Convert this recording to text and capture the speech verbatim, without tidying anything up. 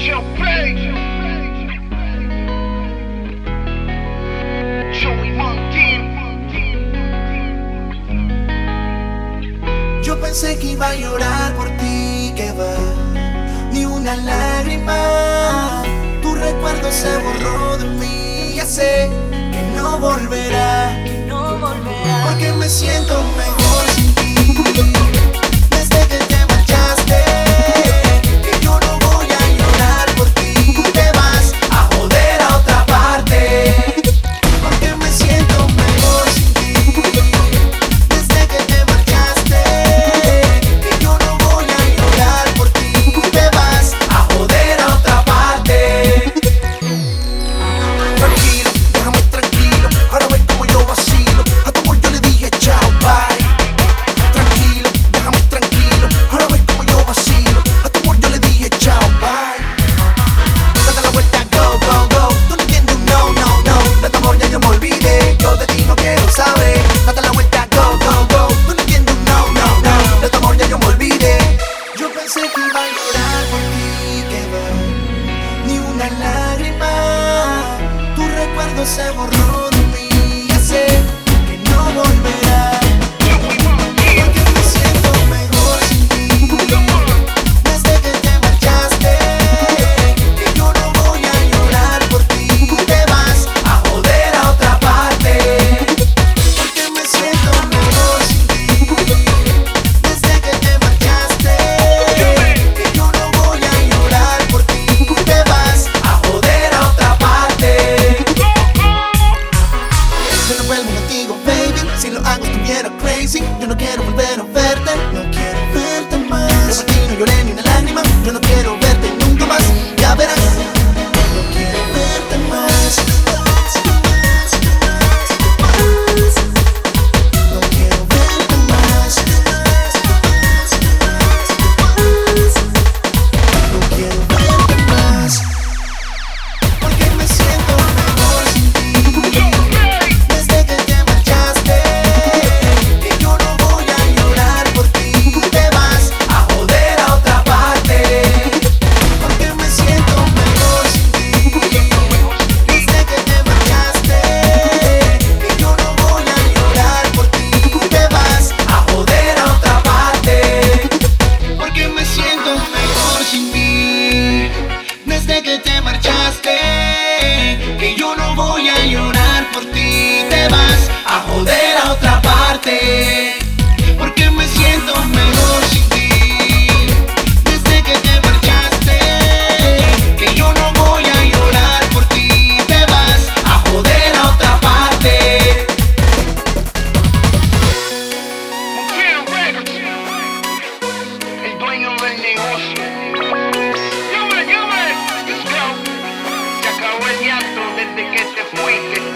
Joe Page, Joey Montana. Yo pensé que iba a llorar por ti, que va, ni una lágrima. Tu recuerdo se borró de mí, ya sé que no volverá, no volverá. porque me siento mejor sin ti. Desde que te marchaste, que yo no voy a llorar por ti. Te vas a joder a otra parte, porque me siento mejor sin ti. Desde que te marchaste, que yo no voy a llorar por ti. Te vas a joder a otra parte. Tranquilo, déjame tranquilo, ahora ves como yo vacilo. A tu amor yo le dije chao, bye. Tranquilo, déjame tranquilo, ahora ves como yo vacilo. A tu amor yo le dije chao, bye. Date la vuelta, go, go, go. Tú no entiendes un no, no, no. De tu amor ya yo me olvidé, yo de ti no quiero saber. Date la vuelta, go, go, go. Tú no entiendes un no, no, no. De tu amor ya yo me olvidé. Yo pensé que iba a llorar por ti, que va, ni una lágrima. Tu recuerdo se borró de mí, ya sé que no volverá, porque me siento mejor sin ti. Desde que te marchaste, que yo no voy a llorar por ti. Te vas a joder a otra parte, porque me siento mejor sin ti. Desde que te marchaste, que yo no voy a llorar por ti. Te vas a joder a otra parte. Yo no vuelvo contigo, baby. Si lo hago estuviera crazy. Yo no quiero volver a verte, no quiero verte más. Yo por ti no lloré ni una lágrima. Yo no quiero verte nunca más, ya verás. No quiero verte más. No quiero verte más. No quiero verte más, porque me siento mejor sin ti. Desde que te marchaste, que yo no voy a llorar por ti. Te vas a joder a otra parte, porque me siento mejor sin ti. Desde que te marchaste, que yo no voy a llorar por ti. Te vas a joder a otra parte, porque me siento mejor sin ti. Desde que te marchaste, que yo no voy a llorar por ti. Te vas a joder a otra parte, porque me siento mejor sin ti. Desde que te marchaste, que yo no voy a llorar por ti. Te vas a joder a otra parte. Montana Records, el dueño del negocio. Llame, llame, let's go. Se acabó el llanto desde que te fuiste.